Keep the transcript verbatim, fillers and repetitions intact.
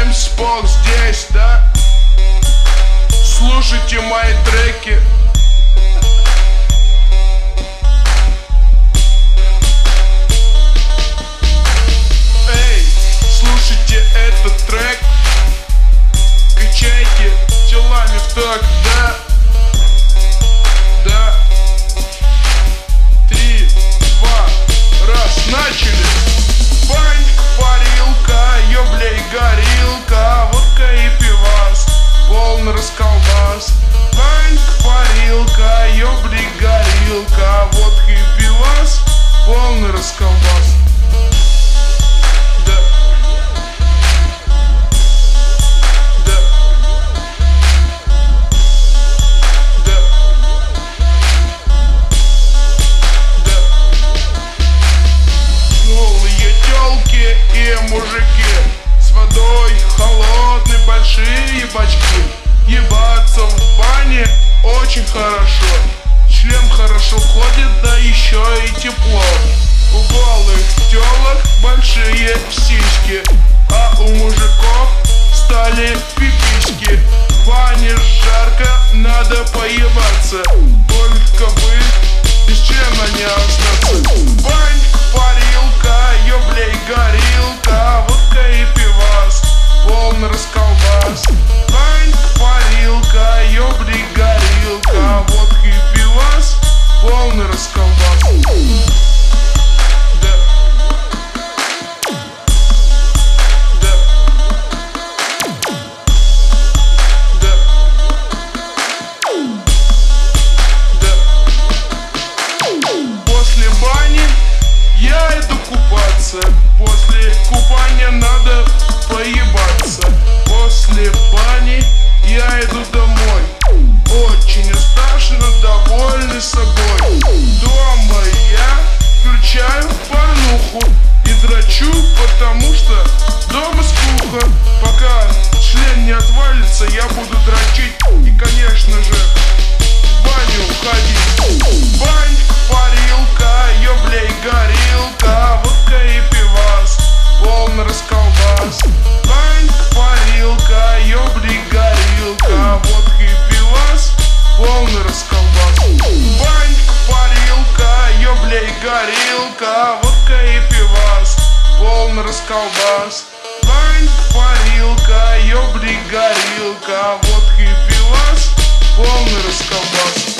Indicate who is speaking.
Speaker 1: Джеймс Бог здесь, да? Слушайте мои треки. Эй, слушайте этот трек. Качайте телами в так, да? Да. Три, два, раз, начали. Банька, парилка, ёблей, горилка, водка и пивас, полный расколбас. Банька, парилка, ёблей, горилка, водка и пивас, полный расколбас. Да. Да. Да. Да. Голые тёлки и мужики с водой холодной, большие бачки. Ебаться в бане очень хорошо. Член хорошо ходит, да еще и тепло. У голых тёлок большие сиськи, а у мужиков стали пиписьки. В бане жарко, надо поебаться, только бы без члена не остаться. Банька, парилка, ёблей, горилка, водка и пивас, полный расколбас. Банька, парилка, ёблей, горилка, водка и пивас, полный расколбас. Да. Да. Да. Да. После бани я иду купаться. После купания надо поебаться. После бани я иду домой, очень уставший, довольный собой. Дома я включаю порнуху и дрочу, потому что дома скука. Пока член не отвалится, я буду дрочить и, конечно же, в баню ходить. Банька, парилка, ёблей, горилка, водка и пивас, полный расколбас. Банька, парилка, ёблей, горилка, водка и пивас, полный расколбас. Банька, парилка, ёблей, горилка, водка и пивас, полный расколбас. Банька, парилка, ёблей, горилка, водка и пивас, полный расколбас.